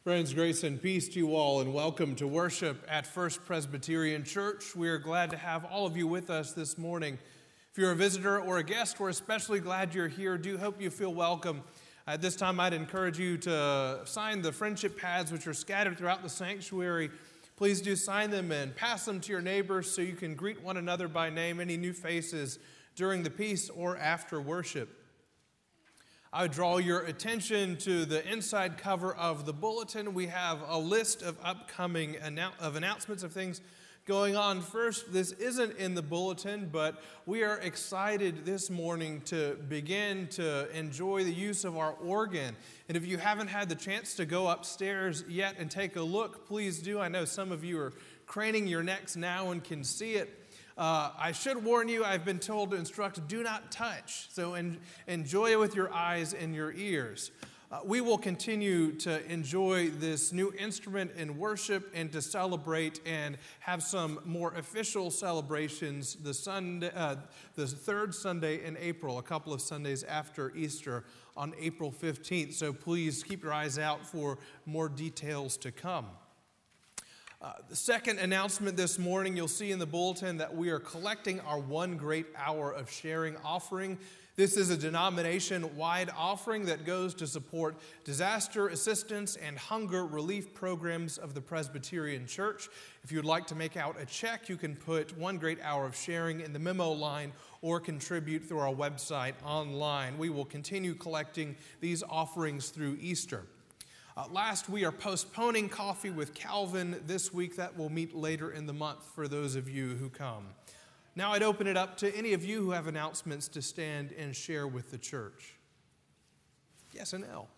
Friends, grace and peace to you all, and welcome to worship at First Presbyterian Church. We are glad to have all of you with us this morning. If you're a visitor or a guest, we're especially glad you're here. Do hope you feel welcome. At this time, I'd encourage you to sign the friendship pads which are scattered throughout the sanctuary. Please do sign them and pass them to your neighbors so you can greet one another by name, any new faces during the peace or after worship. I would draw your attention to the inside cover of the bulletin. We have a list of upcoming announcements of things going on. First, this isn't in the bulletin, but we are excited this morning to begin to enjoy the use of our organ. And if you haven't had the chance to go upstairs yet and take a look, please do. I know some of you are craning your necks now and can see it. I should warn you, I've been told to instruct, do not touch. So enjoy it with your eyes and your ears. We will continue to enjoy this new instrument in worship and to celebrate and have some more official celebrations the third Sunday in April, a couple of Sundays after Easter on April 15th. So please keep your eyes out for more details to come. The second announcement this morning, you'll see in the bulletin that we are collecting our One Great Hour of Sharing offering. This is a denomination-wide offering that goes to support disaster assistance and hunger relief programs of the Presbyterian Church. If you'd like to make out a check, you can put One Great Hour of Sharing in the memo line or contribute through our website online. We will continue collecting these offerings through Easter. Last, we are postponing Coffee with Calvin this week. That will meet later in the month for those of you who come. Now I'd open it up to any of you who have announcements to stand and share with the church. Yes, Annelle.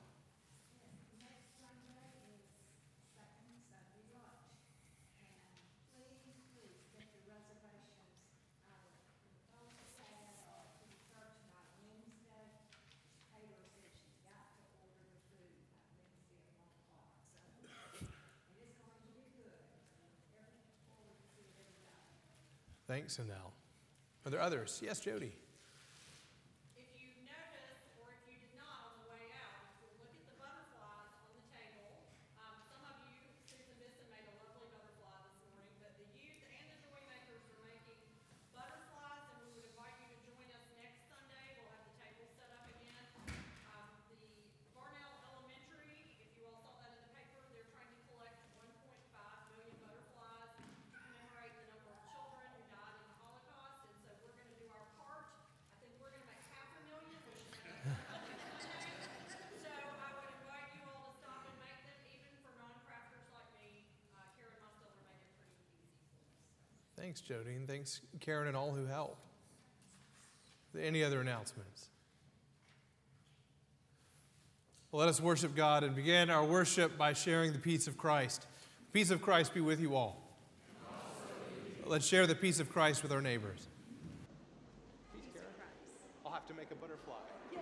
Thanks, Annelle. Are there others? Yes, Jody. If you noticed, or if you did not on the way out, if you look at the butterflies on the table, some of you, Susan Bisson made a lovely butterfly this morning, but the youth and the joy makers are making butterflies, and we would invite you to join us next Sunday. We'll have the table set up again. The Barnell Elementary, if you all saw that in the paper, they're trying to collect 1.5 million butterflies to commemorate the number of children who died in the Holocaust, and so we're going to do our part. I think we're going to make 500,000, which should make so I would invite you all to stop and make them, even for non-crafters like me. Karen Mosteller made it pretty easy for us. Thanks, Jody, and thanks, Karen, and all who helped. Any other announcements? Well, let us worship God and begin our worship by sharing the peace of Christ. The peace of Christ be with you all. Let's share the peace of Christ with our neighbors. Peace, Karen. I'll have to make a butterfly. Yes.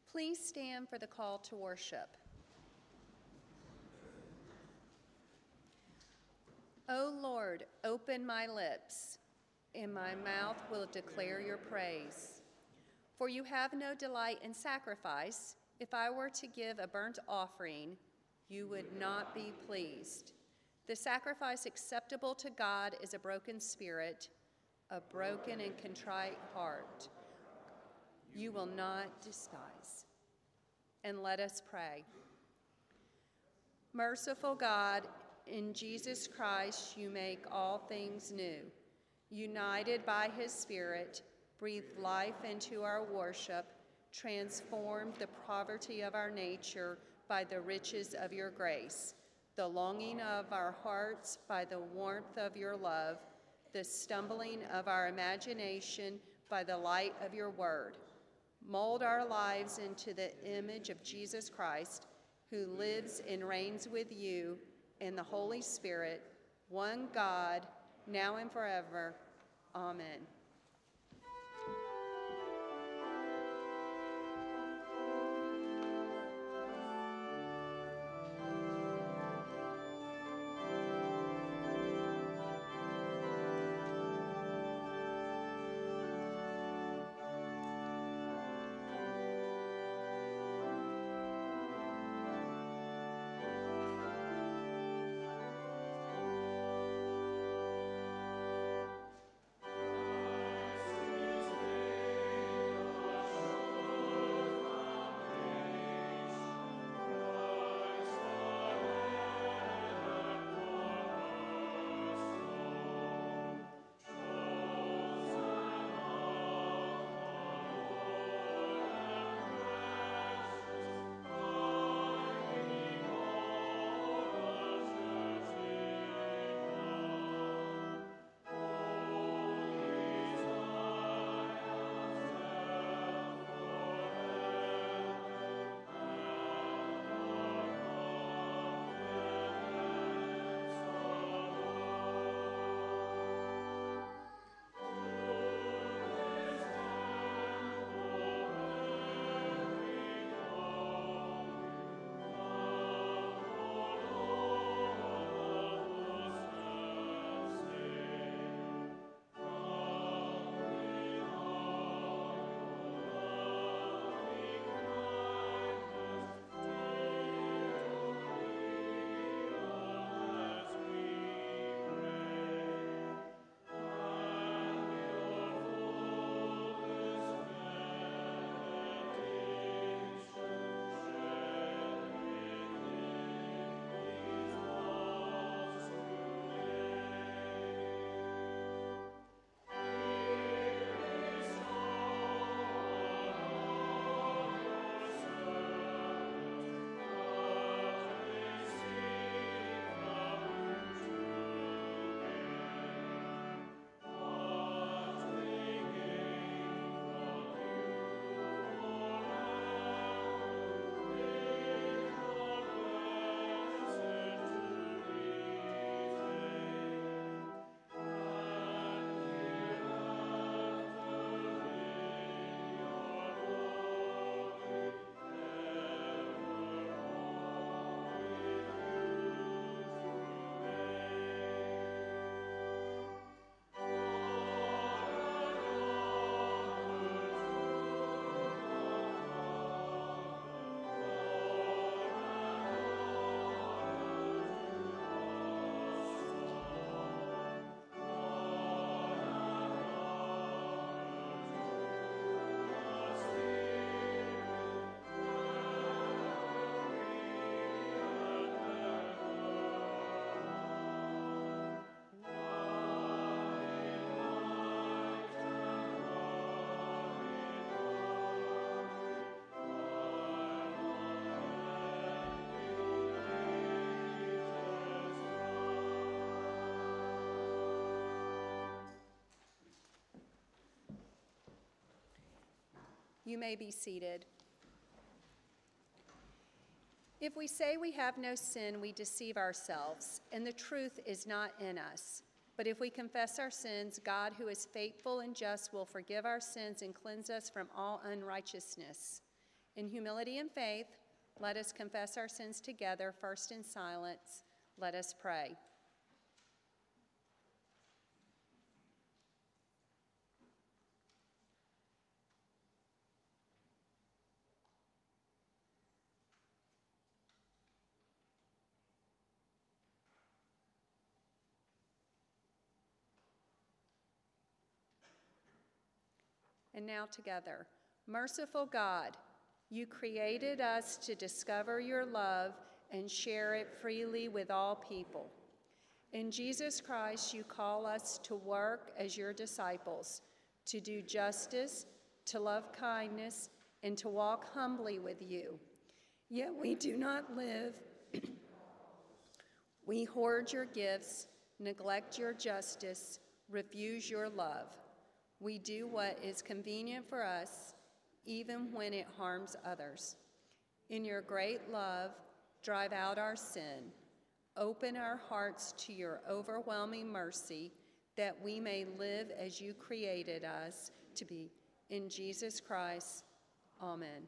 Please stand for the call to worship. O Lord, open my lips, and my mouth will declare your praise. For you have no delight in sacrifice. If I were to give a burnt offering, you would not be pleased. The sacrifice acceptable to God is a broken spirit, a broken and contrite heart. You will not despise. And let us pray. Merciful God, in Jesus Christ you make all things new. United by his Spirit, breathe life into our worship, transform the poverty of our nature by the riches of your grace, the longing of our hearts by the warmth of your love, the stumbling of our imagination by the light of your word. Mold our lives into the image of Jesus Christ, who lives and reigns with you in the Holy Spirit, one God, now and forever. Amen. You may be seated. If we say we have no sin, we deceive ourselves, and the truth is not in us. But if we confess our sins, God, who is faithful and just, will forgive our sins and cleanse us from all unrighteousness. In humility and faith, let us confess our sins together, first in silence. Let us pray. And now together. Merciful God, you created us to discover your love and share it freely with all people. In Jesus Christ, you call us to work as your disciples, to do justice, to love kindness, and to walk humbly with you. Yet we do not live. We hoard your gifts, neglect your justice, refuse your love. We do what is convenient for us, even when it harms others. In your great love, drive out our sin. Open our hearts to your overwhelming mercy, that we may live as you created us to be. In Jesus Christ, amen.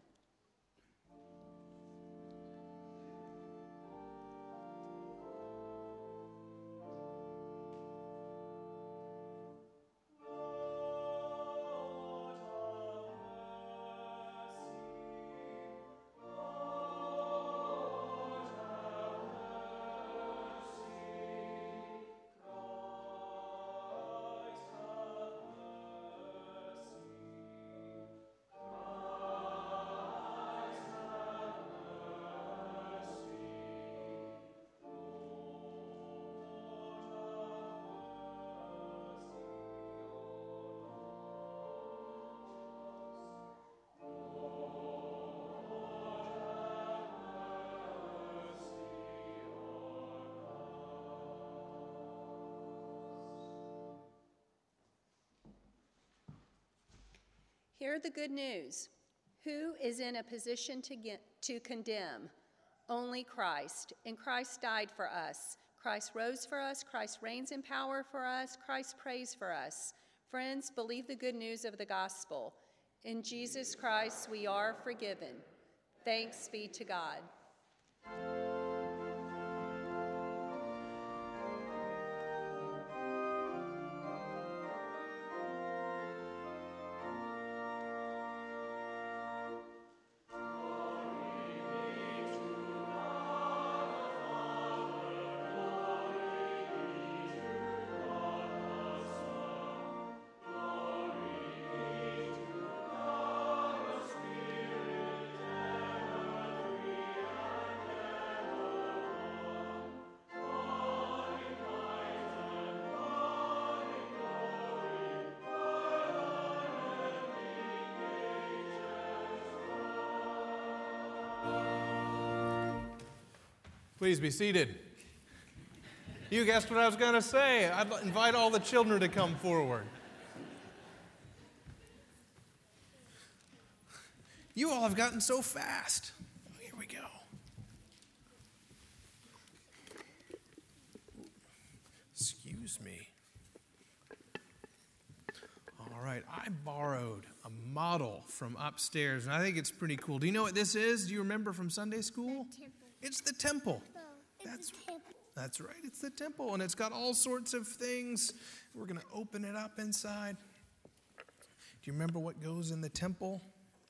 Hear the good news. Who is in a position to condemn? Only Christ. And Christ died for us. Christ rose for us. Christ reigns in power for us. Christ prays for us. Friends, believe the good news of the gospel. In Jesus Christ, we are forgiven. Thanks be to God. Please be seated. You guessed what I was going to say. I'd invite all the children to come forward. You all have gotten so fast. Here we go. Excuse me. All right, I borrowed a model from upstairs, and I think it's pretty cool. Do you know what this is? Do you remember from Sunday school? It's the temple. That's right, it's the temple, and it's got all sorts of things. We're going to open it up inside. Do you remember what goes in the temple?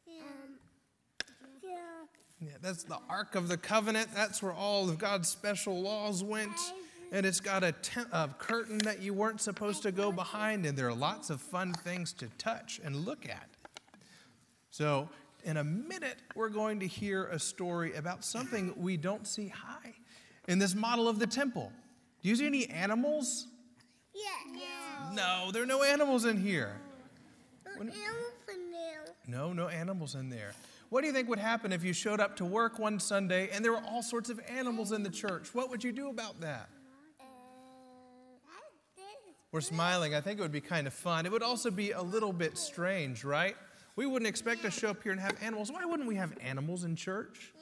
Yeah, that's the Ark of the Covenant. That's where all of God's special laws went. And it's got a curtain that you weren't supposed to go behind, and there are lots of fun things to touch and look at. So in a minute, we're going to hear a story about something we don't see high in this model of the temple. Do you see any animals? Yeah. No, there are no animals in here. No animals in there. No animals in there. What do you think would happen if you showed up to work one Sunday and there were all sorts of animals in the church? What would you do about that? We're smiling. I think it would be kind of fun. It would also be a little bit strange, right? We wouldn't expect to show up here and have animals. Why wouldn't we have animals in church?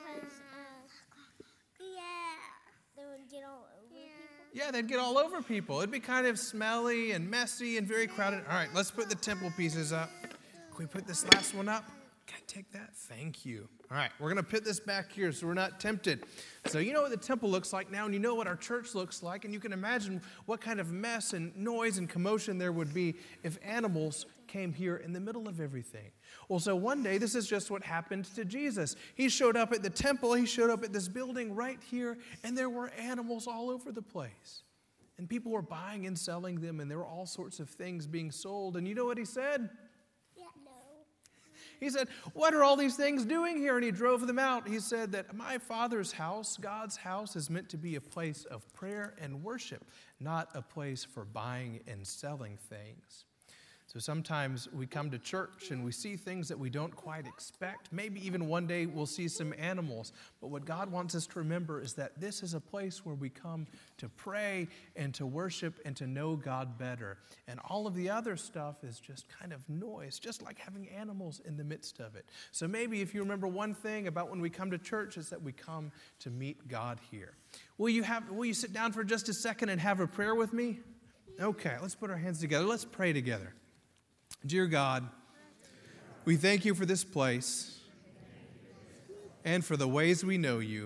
They would get all over people. Yeah, they'd get all over people. It'd be kind of smelly and messy and very crowded. All right, let's put the temple pieces up. Can we put this last one up? Can take that? Thank you. All right, we're going to put this back here so we're not tempted. So you know what the temple looks like now, and you know what our church looks like, and you can imagine what kind of mess and noise and commotion there would be if animals came here in the middle of everything. Well, so one day, this is just what happened to Jesus. He showed up at the temple, he showed up at this building right here, and there were animals all over the place. And people were buying and selling them, and there were all sorts of things being sold. And you know what he said? Yeah, no. He said, "What are all these things doing here?" And he drove them out. He said that my Father's house, God's house, is meant to be a place of prayer and worship, not a place for buying and selling things. So sometimes we come to church and we see things that we don't quite expect. Maybe even one day we'll see some animals. But what God wants us to remember is that this is a place where we come to pray and to worship and to know God better. And all of the other stuff is just kind of noise, just like having animals in the midst of it. So maybe if you remember one thing about when we come to church, is that we come to meet God here. Will you sit down for just a second and have a prayer with me? Okay, let's put our hands together. Let's pray together. Dear God, we thank you for this place and for the ways we know you.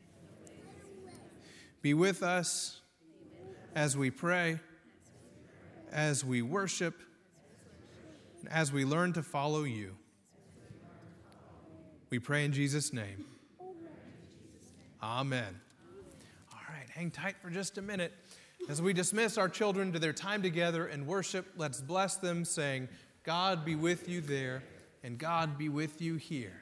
Be with us as we pray, as we worship, and as we learn to follow you. We pray in Jesus' name. Amen. All right, hang tight for just a minute. As we dismiss our children to their time together and worship, let's bless them, saying, God be with you there, and God be with you here.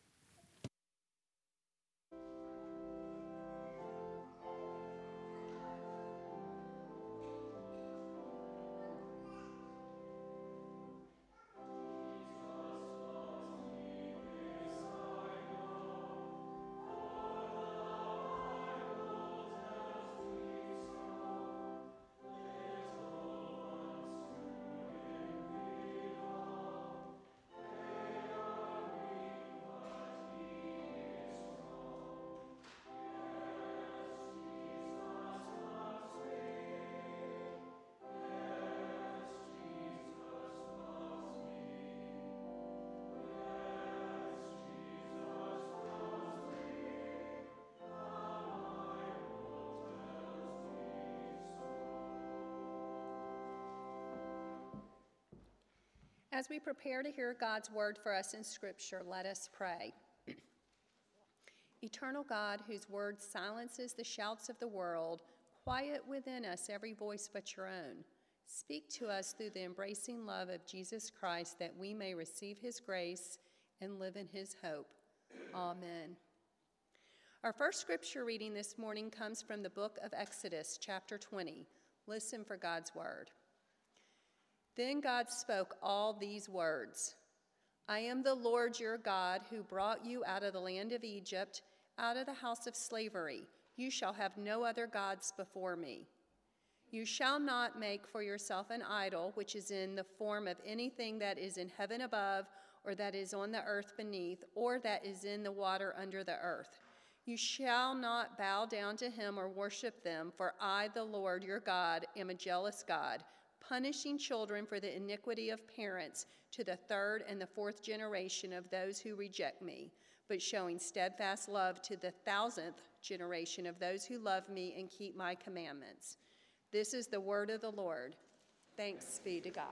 As we prepare to hear God's word for us in Scripture, let us pray. Eternal God, whose word silences the shouts of the world, quiet within us every voice but your own. Speak to us through the embracing love of Jesus Christ, that we may receive his grace and live in his hope. Amen. Our first scripture reading this morning comes from the book of Exodus, chapter 20. Listen for God's word. Then God spoke all these words. I am the Lord your God, who brought you out of the land of Egypt, out of the house of slavery. You shall have no other gods before me. You shall not make for yourself an idol, which is in the form of anything that is in heaven above, or that is on the earth beneath, or that is in the water under the earth. You shall not bow down to him or worship them, for I, the Lord your God, am a jealous God, punishing children for the iniquity of parents to the third and the fourth generation of those who reject me, but showing steadfast love to the 1,000th generation of those who love me and keep my commandments. This is the word of the Lord. Thanks be to God.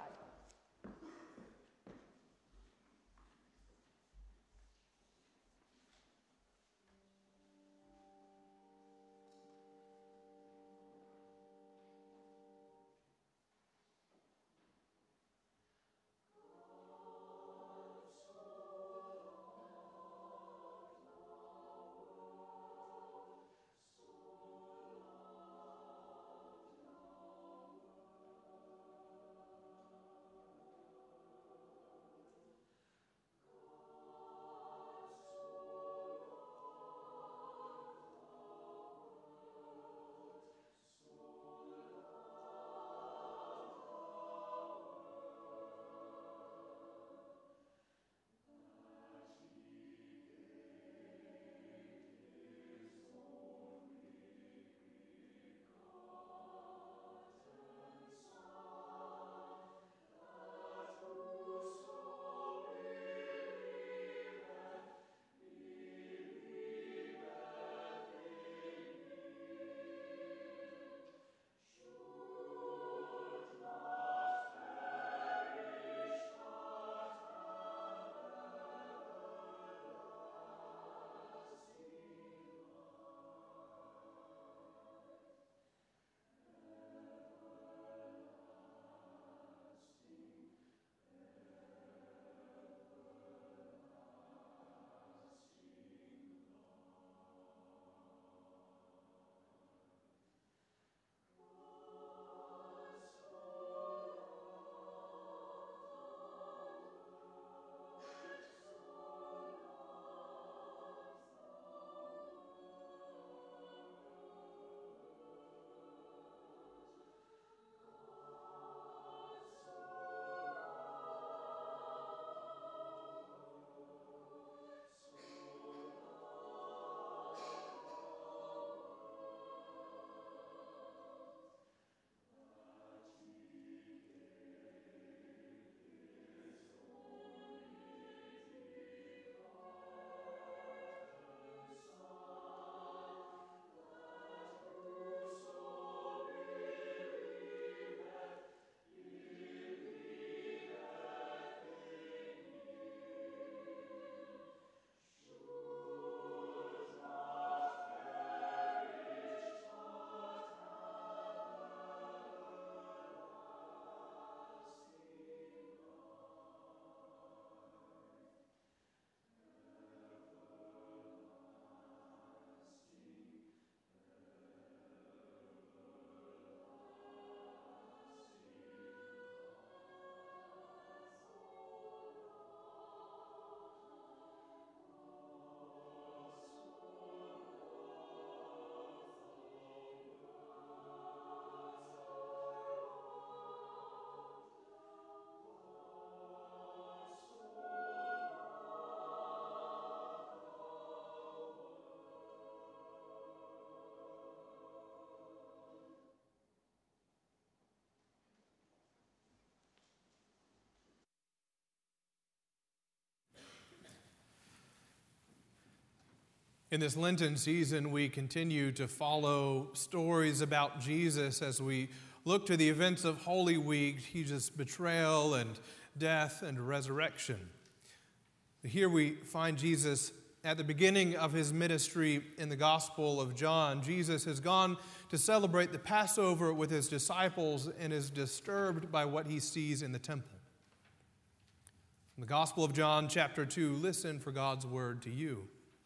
In this Lenten season, we continue to follow stories about Jesus as we look to the events of Holy Week, Jesus' betrayal and death and resurrection. Here we find Jesus at the beginning of his ministry in the Gospel of John. Jesus has gone to celebrate the Passover with his disciples and is disturbed by what he sees in the temple. In the Gospel of John, chapter 2, listen for God's word to you.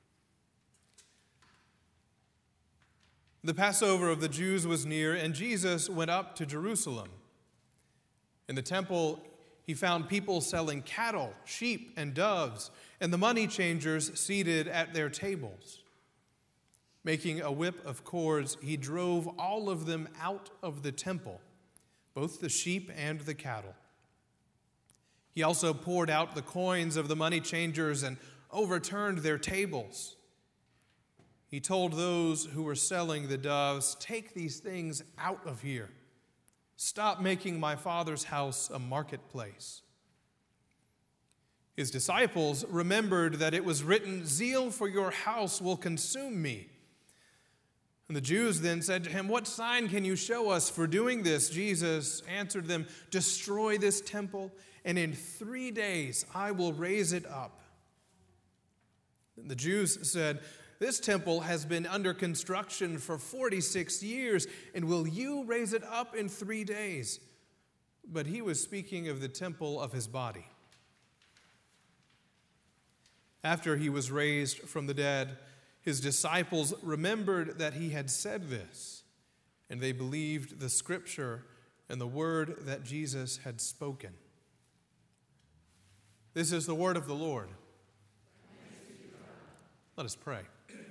The Passover of the Jews was near, and Jesus went up to Jerusalem. In the temple, he found people selling cattle, sheep, and doves, and the money changers seated at their tables. Making a whip of cords, he drove all of them out of the temple, both the sheep and the cattle. He also poured out the coins of the money changers and overturned their tables. He told those who were selling the doves, "Take these things out of here. Stop making my Father's house a marketplace." His disciples remembered that it was written, "Zeal for your house will consume me." And the Jews then said to him, "What sign can you show us for doing this?" Jesus answered them, "Destroy this temple, and in 3 days I will raise it up." And the Jews said, "This temple has been under construction for 46 years, and will you raise it up in 3 days?" But he was speaking of the temple of his body. After he was raised from the dead, his disciples remembered that he had said this, and they believed the scripture and the word that Jesus had spoken. This is the word of the Lord. Let us pray.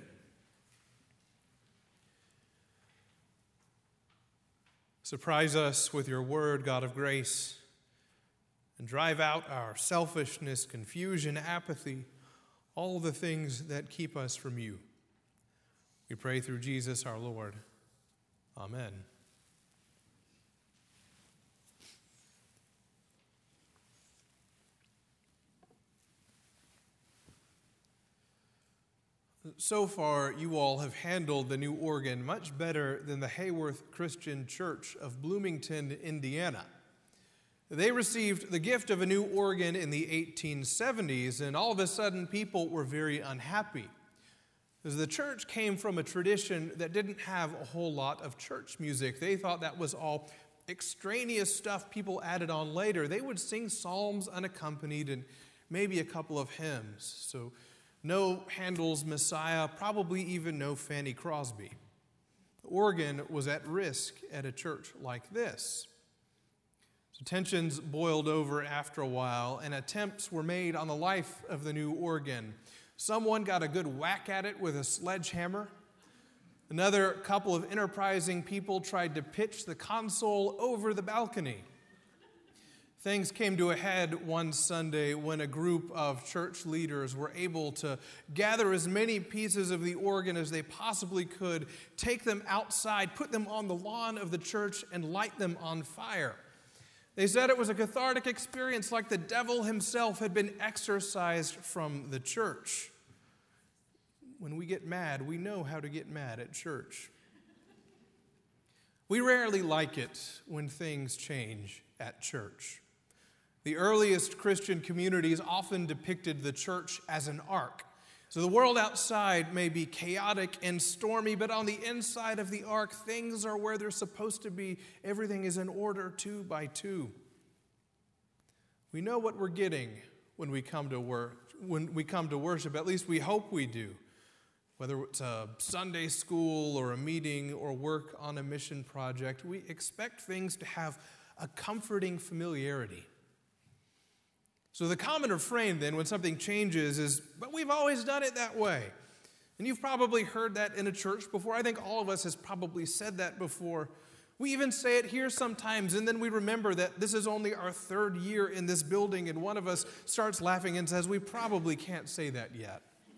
Surprise us with your word, God of grace, and drive out our selfishness, confusion, apathy, all the things that keep us from you. We pray through Jesus our Lord. Amen. So far, you all have handled the new organ much better than the Hayworth Christian Church of Bloomington, Indiana. They received the gift of a new organ in the 1870s, and all of a sudden people were very unhappy, because the church came from a tradition that didn't have a whole lot of church music. They thought that was all extraneous stuff people added on later. They would sing psalms unaccompanied and maybe a couple of hymns. So no Handel's Messiah, probably even no Fanny Crosby. The organ was at risk at a church like this. So tensions boiled over after a while, and attempts were made on the life of the new organ. Someone got a good whack at it with a sledgehammer. Another couple of enterprising people tried to pitch the console over the balcony. Things came to a head one Sunday when a group of church leaders were able to gather as many pieces of the organ as they possibly could, take them outside, put them on the lawn of the church, and light them on fire. They said it was a cathartic experience, like the devil himself had been exorcised from the church. When we get mad, we know how to get mad at church. We rarely like it when things change at church. The earliest Christian communities often depicted the church as an ark. So the world outside may be chaotic and stormy, but on the inside of the ark, things are where they're supposed to be. Everything is in order 2 by 2. We know what we're getting when we come to worship. At least we hope we do. Whether it's a Sunday school or a meeting or work on a mission project, we expect things to have a comforting familiarity. So the common refrain then when something changes is, "But we've always done it that way." And you've probably heard that in a church before. I think all of us has probably said that before. We even say it here sometimes, and then we remember that this is only our 3rd year in this building, and one of us starts laughing and says, "We probably can't say that yet."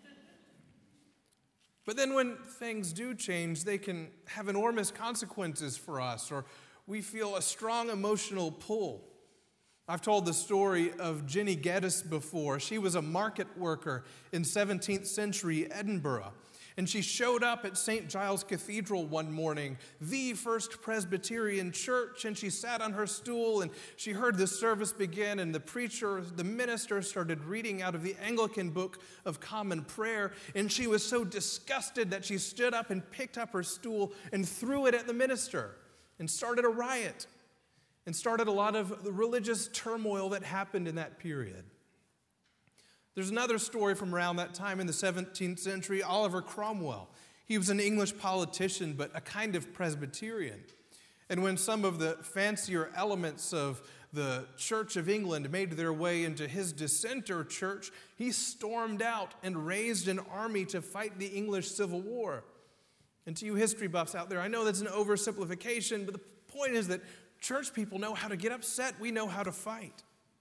But then when things do change, they can have enormous consequences for us, or we feel a strong emotional pull. I've told the story of Jenny Geddes before. She was a market worker in 17th century Edinburgh. And she showed up at St. Giles Cathedral one morning, the First Presbyterian Church, and she sat on her stool and she heard the service begin, and the minister started reading out of the Anglican Book of Common Prayer, and she was so disgusted that she stood up and picked up her stool and threw it at the minister and started a riot and started a lot of the religious turmoil that happened in that period. There's another story from around that time in the 17th century, Oliver Cromwell. He was an English politician, but a kind of Presbyterian. And when some of the fancier elements of the Church of England made their way into his dissenter church, he stormed out and raised an army to fight the English Civil War. And to you history buffs out there, I know that's an oversimplification, but the point is that church people know how to get upset. We know how to fight.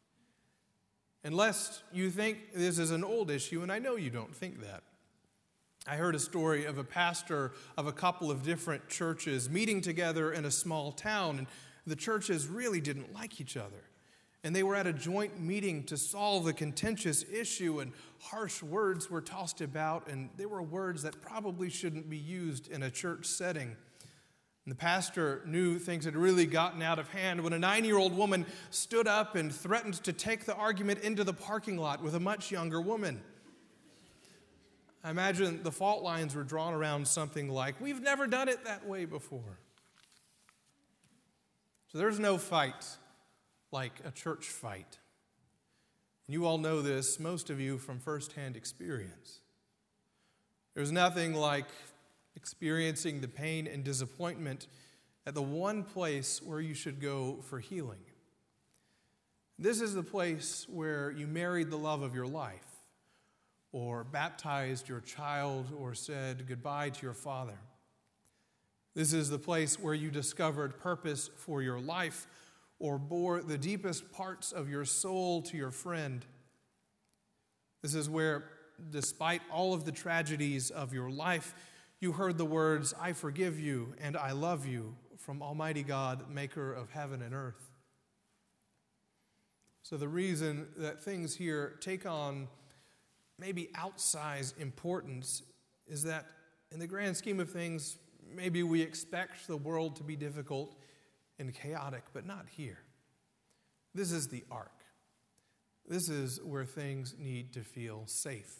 Unless you think this is an old issue, and I know you don't think that. I heard a story of a pastor of a couple of different churches meeting together in a small town, and the churches really didn't like each other. And they were at a joint meeting to solve a contentious issue, and harsh words were tossed about, and they were words that probably shouldn't be used in a church setting. And the pastor knew things had really gotten out of hand when a 9-year-old woman stood up and threatened to take the argument into the parking lot with a much younger woman. I imagine the fault lines were drawn around something like, "We've never done it that way before." So there's no fight like a church fight. And you all know this, most of you, from firsthand experience. There's nothing like experiencing the pain and disappointment at the one place where you should go for healing. This is the place where you married the love of your life, or baptized your child, or said goodbye to your father. This is the place where you discovered purpose for your life, or bore the deepest parts of your soul to your friend. This is where, despite all of the tragedies of your life, you heard the words, "I forgive you and I love you," from Almighty God, maker of heaven and earth. So the reason that things here take on maybe outsized importance is that in the grand scheme of things, maybe we expect the world to be difficult and chaotic, but not here. This is the ark. This is where things need to feel safe.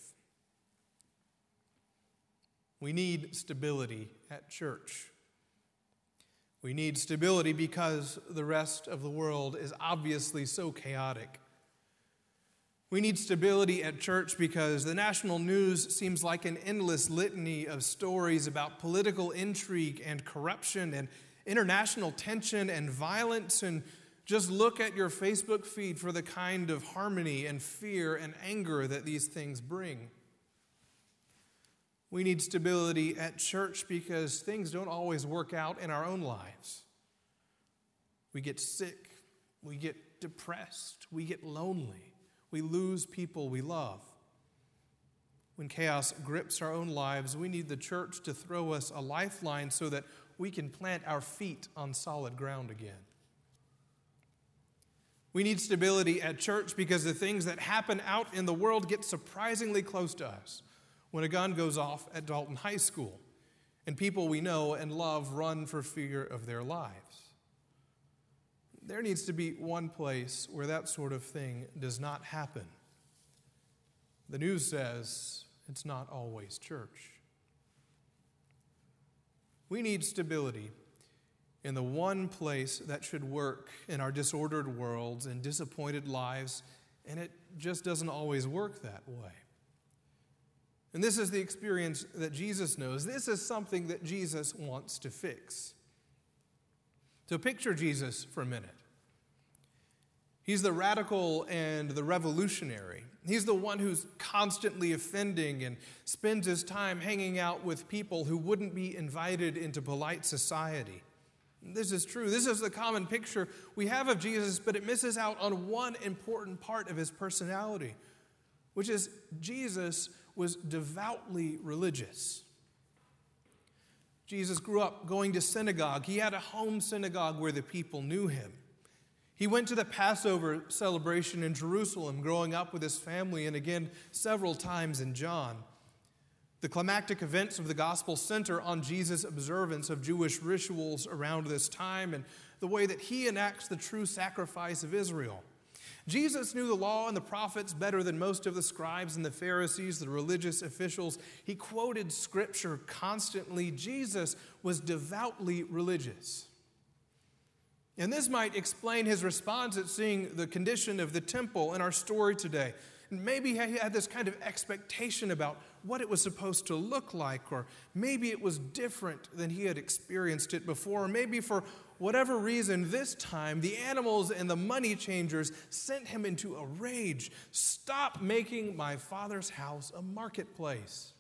We need stability at church. We need stability because the rest of the world is obviously so chaotic. We need stability at church because the national news seems like an endless litany of stories about political intrigue and corruption and international tension and violence. And just look at your Facebook feed for the kind of harmony and fear and anger that these things bring. We need stability at church because things don't always work out in our own lives. We get sick, we get depressed, we get lonely, we lose people we love. When chaos grips our own lives, we need the church to throw us a lifeline so that we can plant our feet on solid ground again. We need stability at church because the things that happen out in the world get surprisingly close to us. When a gun goes off at Dalton High School and people we know and love run for fear of their lives. There needs to be one place where that sort of thing does not happen. The news says it's not always church. We need stability in the one place that should work in our disordered worlds and disappointed lives, and it just doesn't always work that way. And this is the experience that Jesus knows. This is something that Jesus wants to fix. So picture Jesus for a minute. He's the radical and the revolutionary. He's the one who's constantly offending and spends his time hanging out with people who wouldn't be invited into polite society. This is true. This is the common picture we have of Jesus, but it misses out on one important part of his personality, which is Jesus was devoutly religious. Jesus grew up going to synagogue. He had a home synagogue where the people knew him. He went to the Passover celebration in Jerusalem, growing up with his family, and again several times in John. The climactic events of the gospel center on Jesus' observance of Jewish rituals around this time and the way that he enacts the true sacrifice of Israel. Jesus knew the law and the prophets better than most of the scribes and the Pharisees, the religious officials. He quoted Scripture constantly. Jesus was devoutly religious. And this might explain his response at seeing the condition of the temple in our story today. And maybe he had this kind of expectation about what it was supposed to look like, or maybe it was different than he had experienced it before, or maybe for whatever reason, this time, the animals and the money changers sent him into a rage. Stop making my Father's house a marketplace.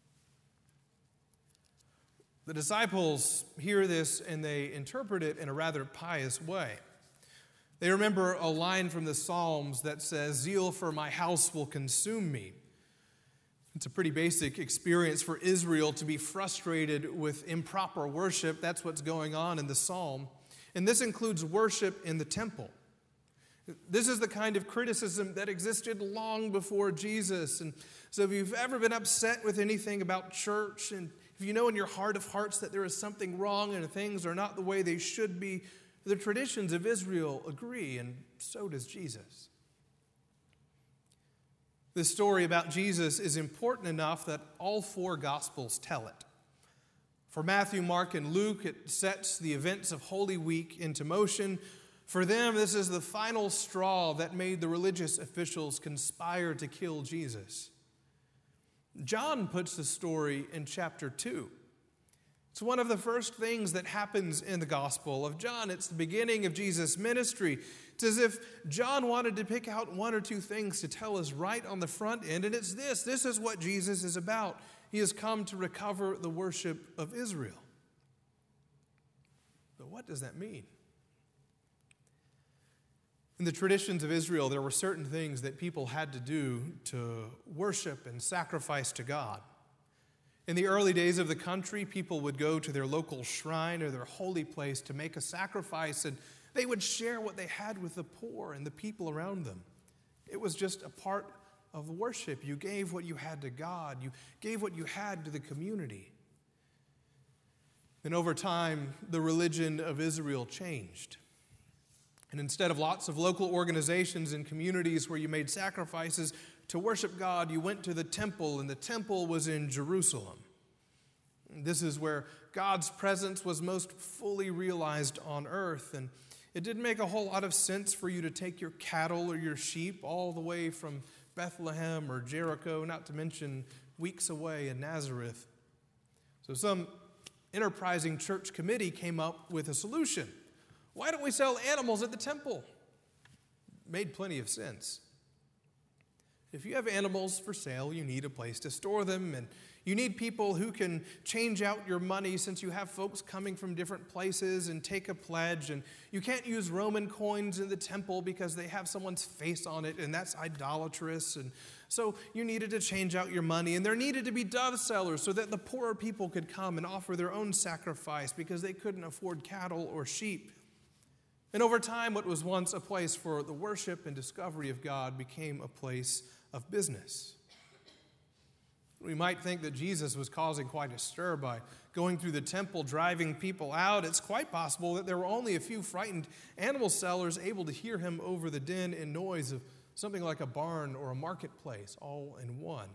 The disciples hear this and they interpret it in a rather pious way. They remember a line from the Psalms that says, "Zeal for my house will consume me." It's a pretty basic experience for Israel to be frustrated with improper worship. That's what's going on in the psalm. And this includes worship in the temple. This is the kind of criticism that existed long before Jesus. And so if you've ever been upset with anything about church, and if you know in your heart of hearts that there is something wrong and things are not the way they should be, the traditions of Israel agree, and so does Jesus. This story about Jesus is important enough that all four Gospels tell it. For Matthew, Mark, and Luke, it sets the events of Holy Week into motion. For them, this is the final straw that made the religious officials conspire to kill Jesus. John puts the story in chapter 2. It's one of the first things that happens in the Gospel of John. It's the beginning of Jesus' ministry. It's as if John wanted to pick out one or two things to tell us right on the front end, and it's this. This is what Jesus is about. He has come to recover the worship of Israel. But what does that mean? In the traditions of Israel, there were certain things that people had to do to worship and sacrifice to God. In the early days of the country, people would go to their local shrine or their holy place to make a sacrifice, and they would share what they had with the poor and the people around them. It was just a part of worship. You gave what you had to God. You gave what you had to the community. And over time, the religion of Israel changed. And instead of lots of local organizations and communities where you made sacrifices to worship God, you went to the temple, and the temple was in Jerusalem. This is where God's presence was most fully realized on earth, and it didn't make a whole lot of sense for you to take your cattle or your sheep all the way from Bethlehem or Jericho, not to mention weeks away in Nazareth. So some enterprising church committee came up with a solution. Why don't we sell animals at the temple? Made plenty of sense. If you have animals for sale, you need a place to store them, and you need people who can change out your money since you have folks coming from different places and take a pledge, and you can't use Roman coins in the temple because they have someone's face on it, and that's idolatrous, and so you needed to change out your money, and there needed to be dove sellers so that the poorer people could come and offer their own sacrifice because they couldn't afford cattle or sheep. And over time, what was once a place for the worship and discovery of God became a place of business. We might think that Jesus was causing quite a stir by going through the temple, driving people out. It's quite possible that there were only a few frightened animal sellers able to hear him over the din and noise of something like a barn or a marketplace all in one.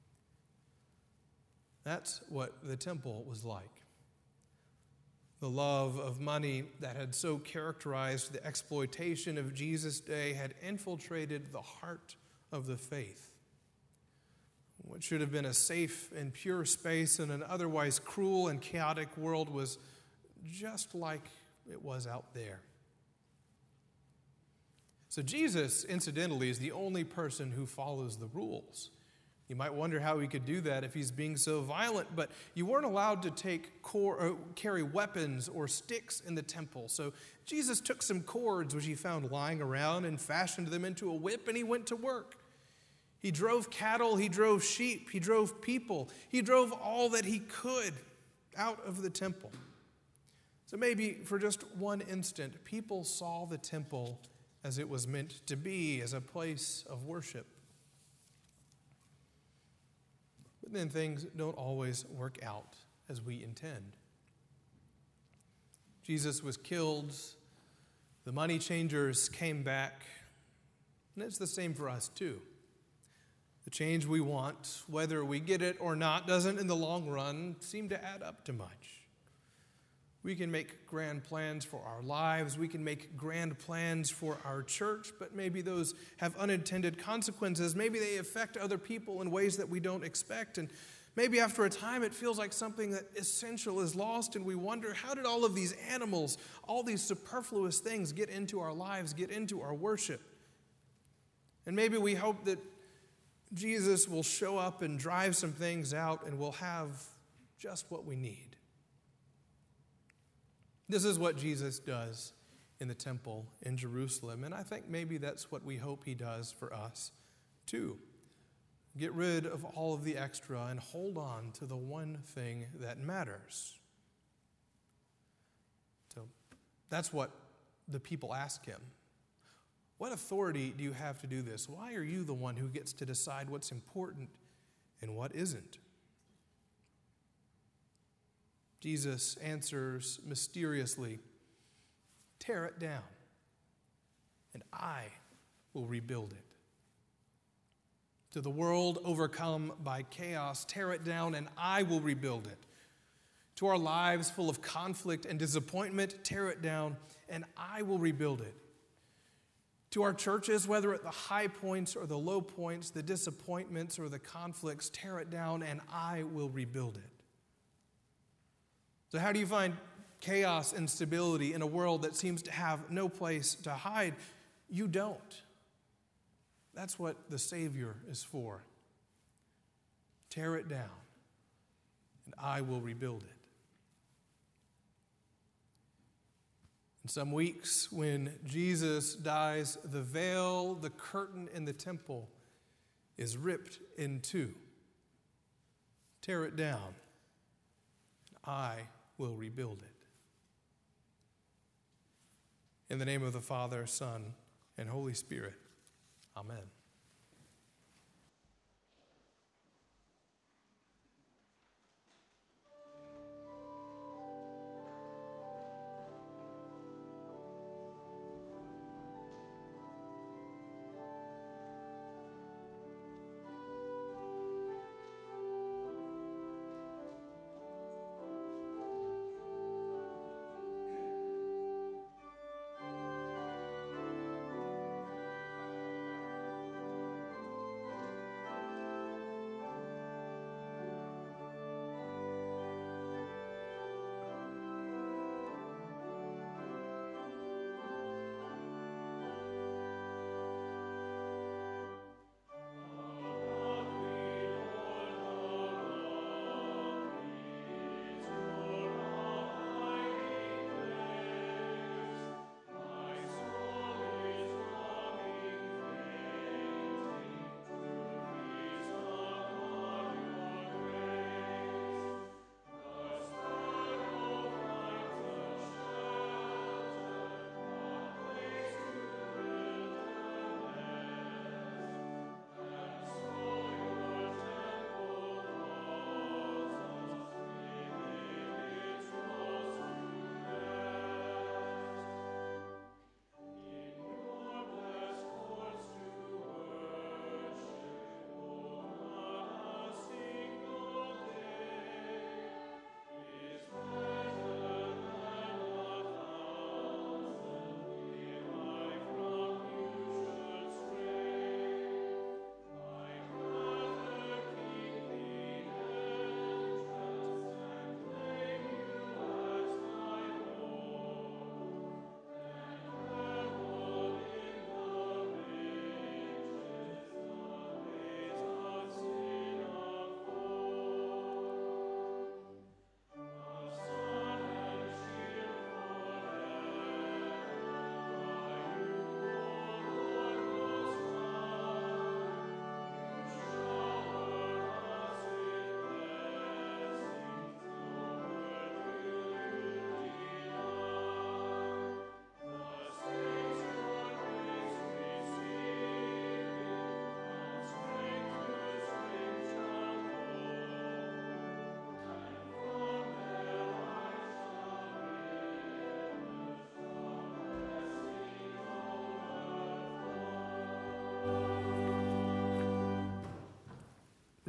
That's what the temple was like. The love of money that had so characterized the exploitation of Jesus' day had infiltrated the heart of the faith. What should have been a safe and pure space in an otherwise cruel and chaotic world was just like it was out there. So Jesus, incidentally, is the only person who follows the rules. You might wonder how he could do that if he's being so violent, but you weren't allowed to carry weapons or sticks in the temple. So Jesus took some cords which he found lying around and fashioned them into a whip, and he went to work. He drove cattle, he drove sheep, he drove people. He drove all that he could out of the temple. So maybe for just one instant, people saw the temple as it was meant to be, as a place of worship. but then things don't always work out as we intend. Jesus was killed, the money changers came back, and it's the same for us too. The change we want, whether we get it or not, doesn't in the long run seem to add up to much. We can make grand plans for our lives, we can make grand plans for our church, but maybe those have unintended consequences. Maybe they affect other people in ways that we don't expect, and maybe after a time it feels like something that essential is lost, and we wonder, how did all of these animals, all these superfluous things get into our lives, get into our worship? And maybe we hope that Jesus will show up and drive some things out, and we'll have just what we need. This is what Jesus does in the temple in Jerusalem, and I think maybe that's what we hope he does for us too. Get rid of all of the extra and hold on to the one thing that matters. So that's what the people ask him. What authority do you have to do this? Why are you the one who gets to decide what's important and what isn't? Jesus answers mysteriously, tear it down, and I will rebuild it. To the world overcome by chaos, tear it down, and I will rebuild it. To our lives full of conflict and disappointment, tear it down, and I will rebuild it. To our churches, whether at the high points or the low points, the disappointments or the conflicts, tear it down, and I will rebuild it. So how do you find chaos and stability in a world that seems to have no place to hide? You don't. That's what the Savior is for. Tear it down, and I will rebuild it. In some weeks, when Jesus dies, the veil, the curtain in the temple is ripped in two. Tear it down, and I will rebuild it. In the name of the Father, Son, and Holy Spirit. Amen.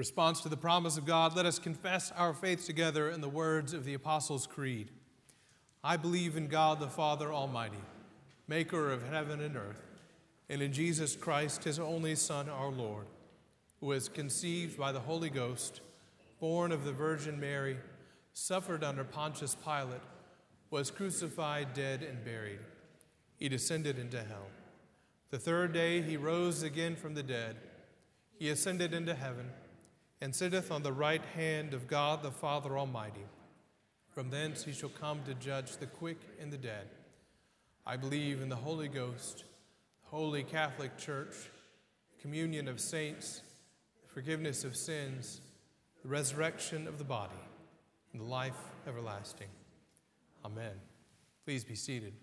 response to the promise of God, let us confess our faith together in the words of the Apostles' Creed. I believe in God the Father Almighty, maker of heaven and earth, and in Jesus Christ, his only Son, our Lord, who was conceived by the Holy Ghost, born of the Virgin Mary, suffered under Pontius Pilate, was crucified, dead, and buried. He descended into hell. The third day he rose again from the dead. He ascended into heaven and sitteth on the right hand of God the Father Almighty. From thence he shall come to judge the quick and the dead. I believe in the Holy Ghost, the Holy Catholic Church, the communion of saints, the forgiveness of sins, the resurrection of the body, and the life everlasting. Amen. Please be seated.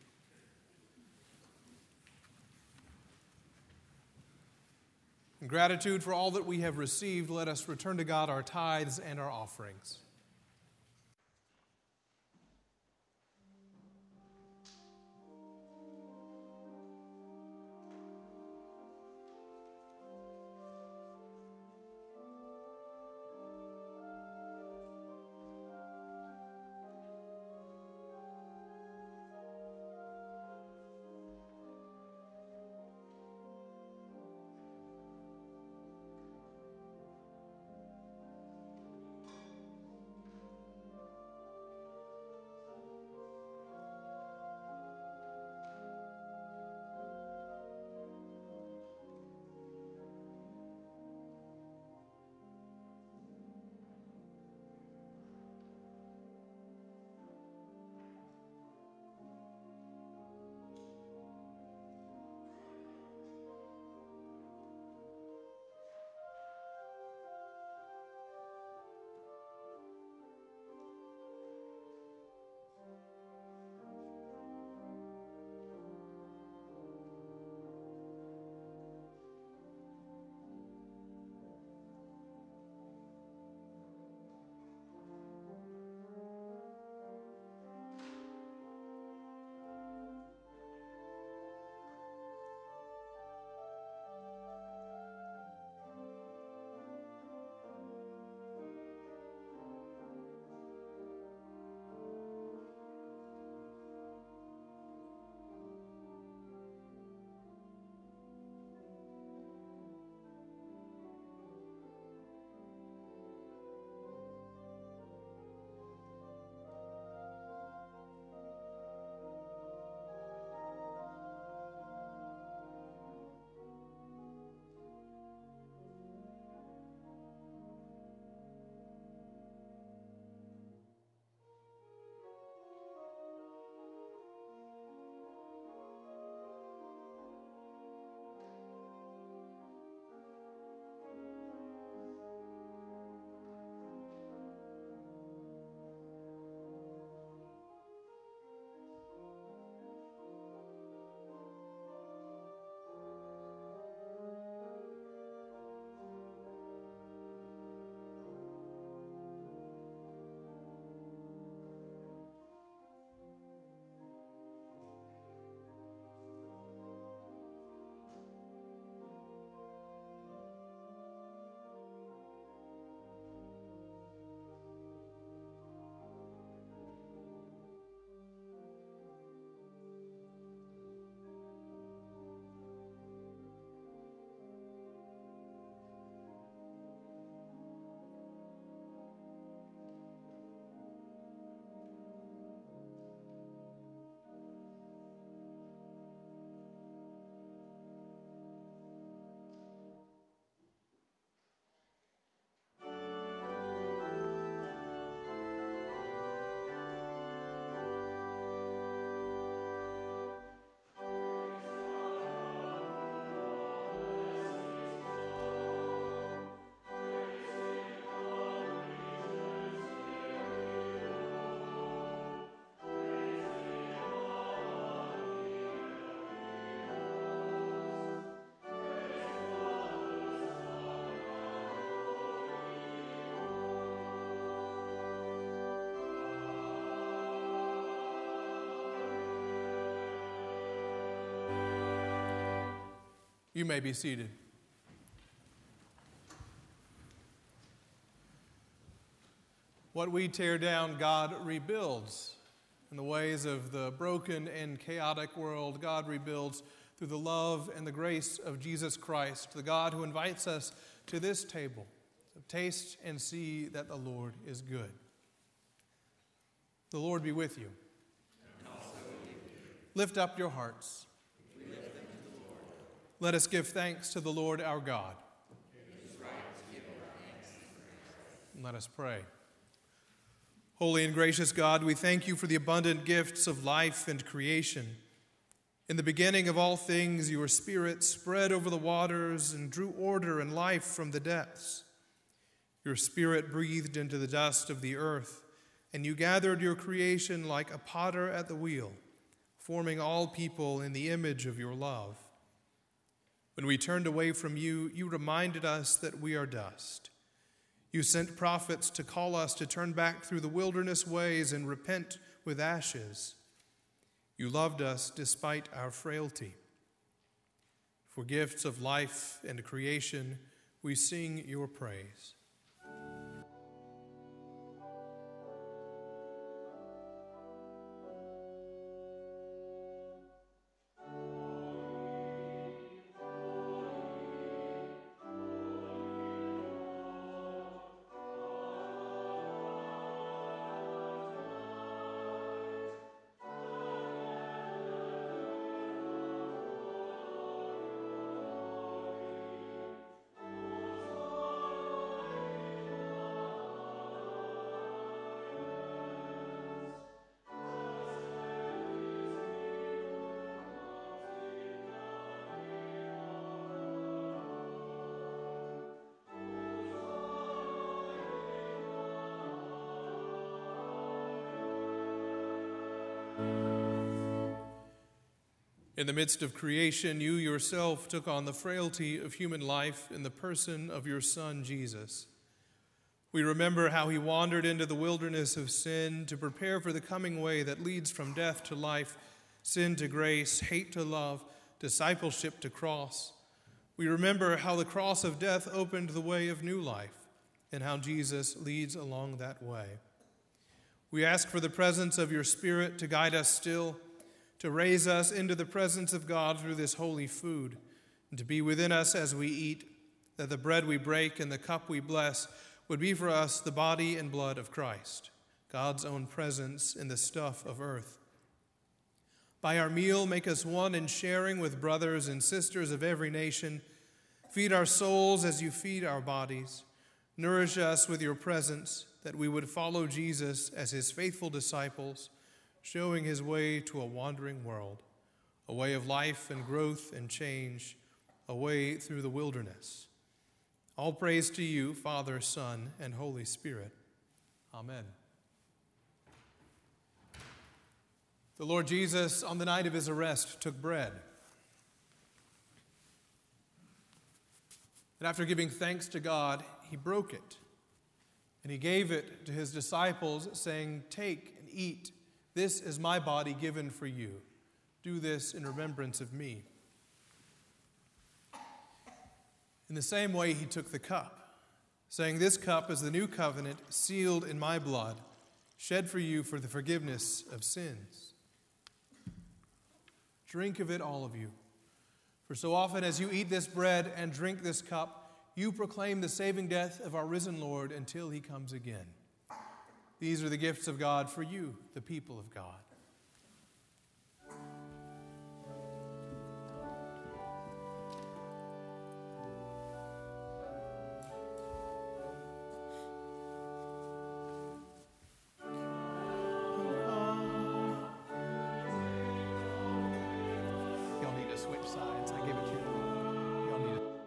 In gratitude for all that we have received, let us return to God our tithes and our offerings. You may be seated. What we tear down, God rebuilds. In the ways of the broken and chaotic world, God rebuilds through the love and the grace of Jesus Christ, the God who invites us to this table. So taste and see that the Lord is good. The Lord be with you. And also with you. Lift up your hearts. We lift them to the Lord. Let us give thanks to the Lord our God. It is right to give our thanks and praise. And let us pray. Holy and gracious God, we thank you for the abundant gifts of life and creation. In the beginning of all things, your Spirit spread over the waters and drew order and life from the depths. Your Spirit breathed into the dust of the earth, and you gathered your creation like a potter at the wheel, forming all people in the image of your love. When we turned away from you, you reminded us that we are dust. You sent prophets to call us to turn back through the wilderness ways and repent with ashes. You loved us despite our frailty. For gifts of life and creation, we sing your praise. In the midst of creation, you yourself took on the frailty of human life in the person of your Son, Jesus. We remember how he wandered into the wilderness of sin to prepare for the coming way that leads from death to life, sin to grace, hate to love, discipleship to cross. We remember how the cross of death opened the way of new life and how Jesus leads along that way. We ask for the presence of your Spirit to guide us still, to raise us into the presence of God through this holy food, and to be within us as we eat, that the bread we break and the cup we bless would be for us the body and blood of Christ, God's own presence in the stuff of earth. By our meal, make us one in sharing with brothers and sisters of every nation. Feed our souls as you feed our bodies. Nourish us with your presence, that we would follow Jesus as his faithful disciples, showing his way to a wandering world, a way of life and growth and change, a way through the wilderness. All praise to you, Father, Son, and Holy Spirit. Amen. The Lord Jesus, on the night of his arrest, took bread. And after giving thanks to God, he broke it. And he gave it to his disciples, saying, "Take and eat. This is my body given for you. Do this in remembrance of me." In the same way, he took the cup, saying, "This cup is the new covenant sealed in my blood, shed for you for the forgiveness of sins. Drink of it, all of you. For so often as you eat this bread and drink this cup, you proclaim the saving death of our risen Lord until he comes again." These are the gifts of God for you, the people of God. Y'all need to switch sides. I give it to you. Y'all need to.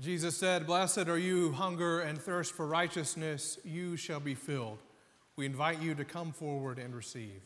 Jesus said, "Blessed are you who hunger and thirst for righteousness, you shall be filled." We invite you to come forward and receive.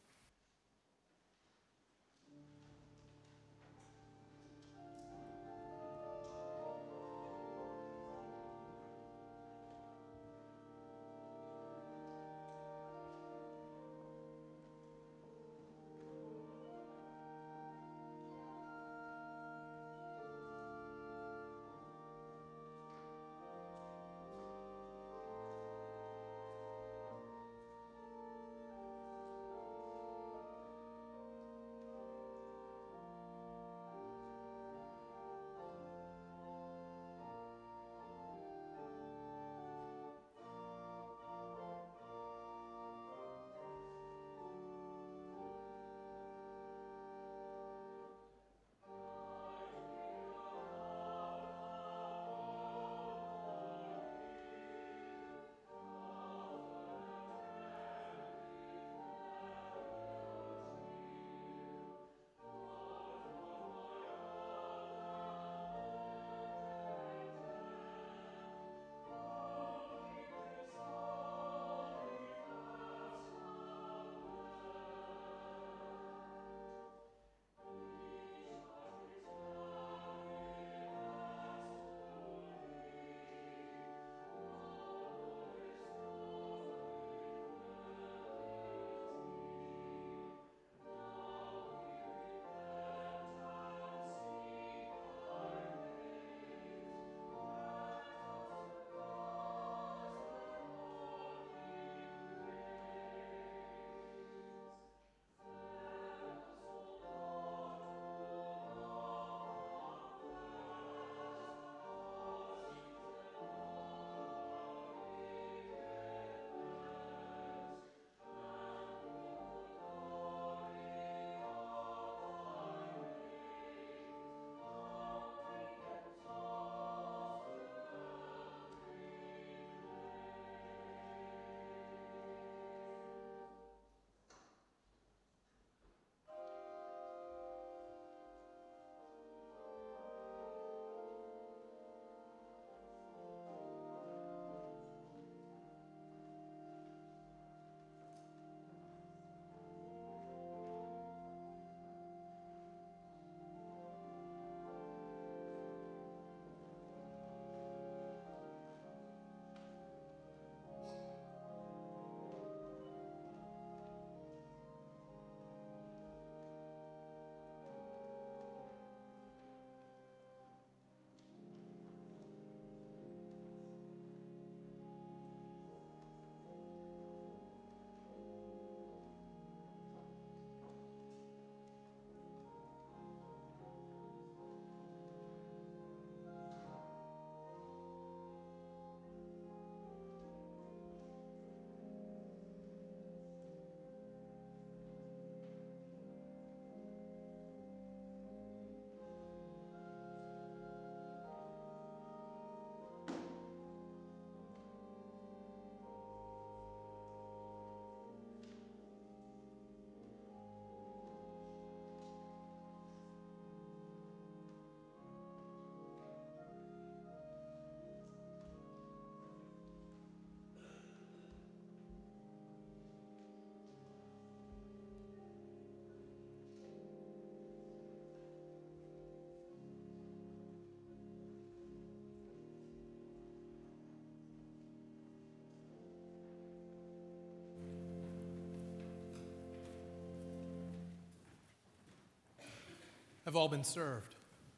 Have all been served?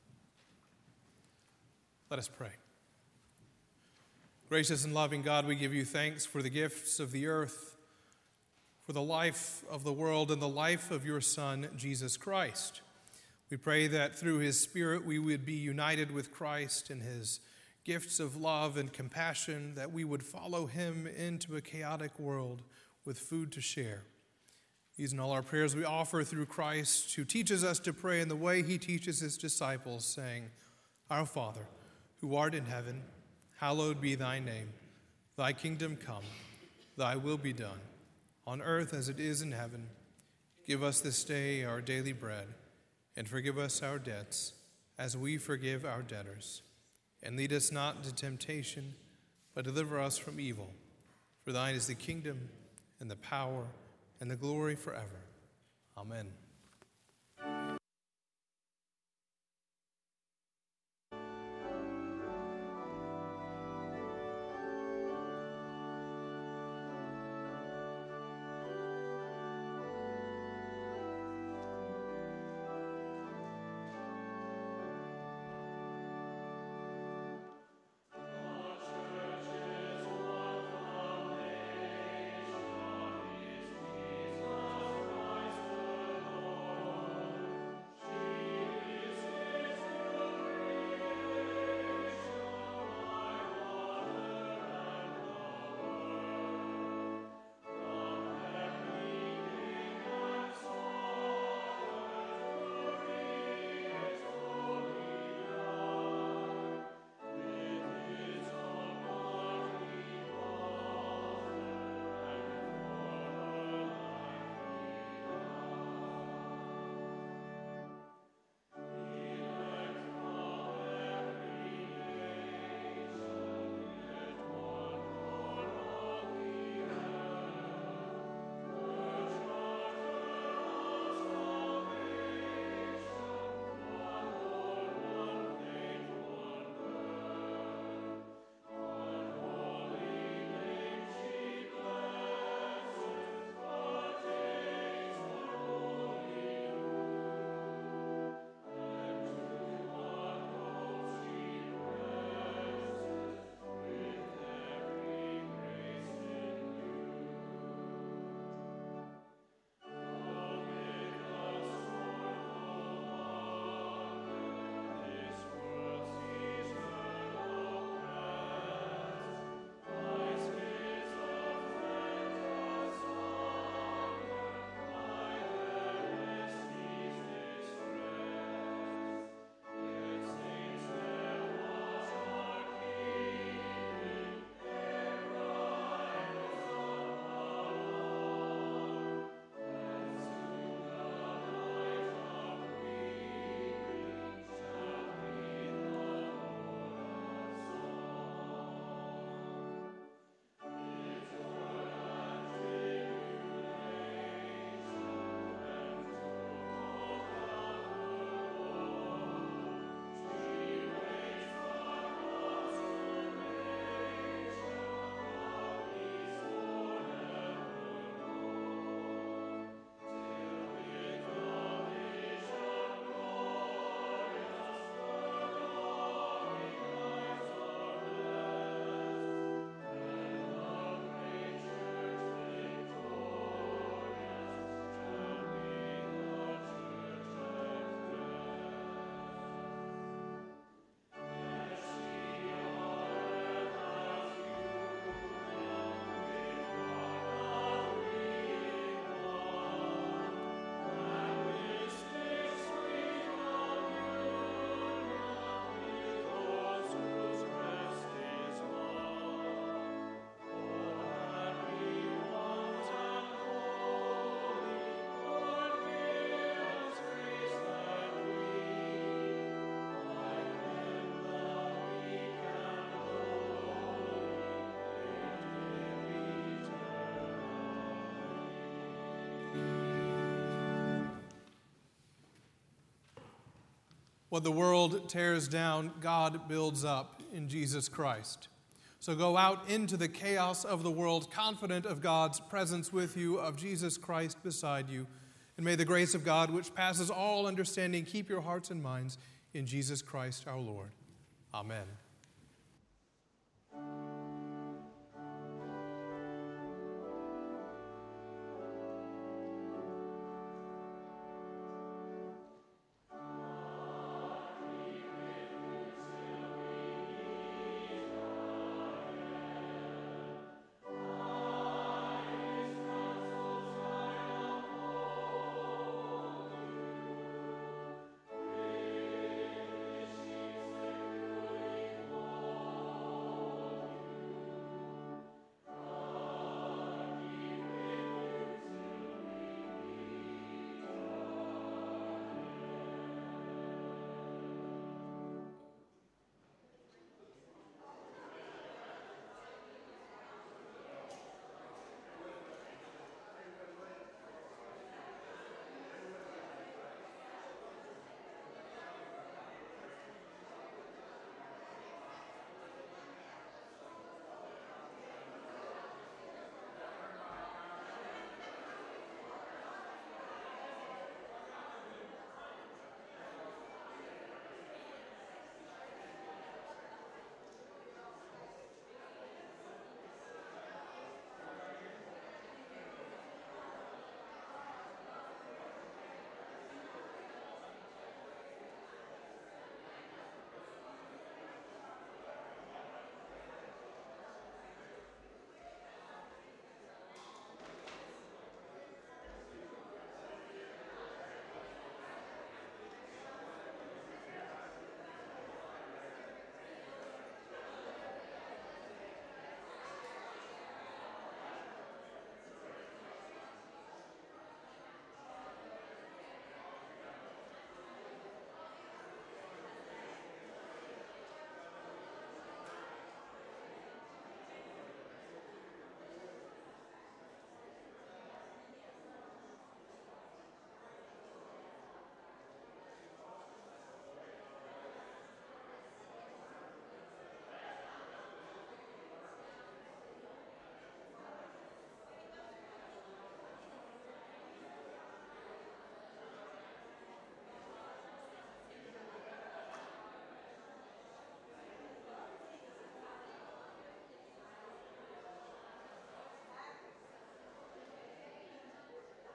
Let us pray. Gracious and loving God, we give you thanks for the gifts of the earth, for the life of the world, and the life of your Son, Jesus Christ. We pray that through his Spirit we would be united with Christ in his gifts of love and compassion, that we would follow him into a chaotic world with food to share. These and all our prayers we offer through Christ, who teaches us to pray in the way he teaches his disciples, saying, Our Father, who art in heaven, hallowed be thy name. Thy kingdom come, thy will be done, on earth as it is in heaven. Give us this day our daily bread, and forgive us our debts, as we forgive our debtors. And lead us not into temptation, but deliver us from evil. For thine is the kingdom, and the power, and the glory forever. Amen. What the world tears down, God builds up in Jesus Christ. So go out into the chaos of the world, confident of God's presence with you, of Jesus Christ beside you. And may the grace of God, which passes all understanding, keep your hearts and minds in Jesus Christ our Lord. Amen.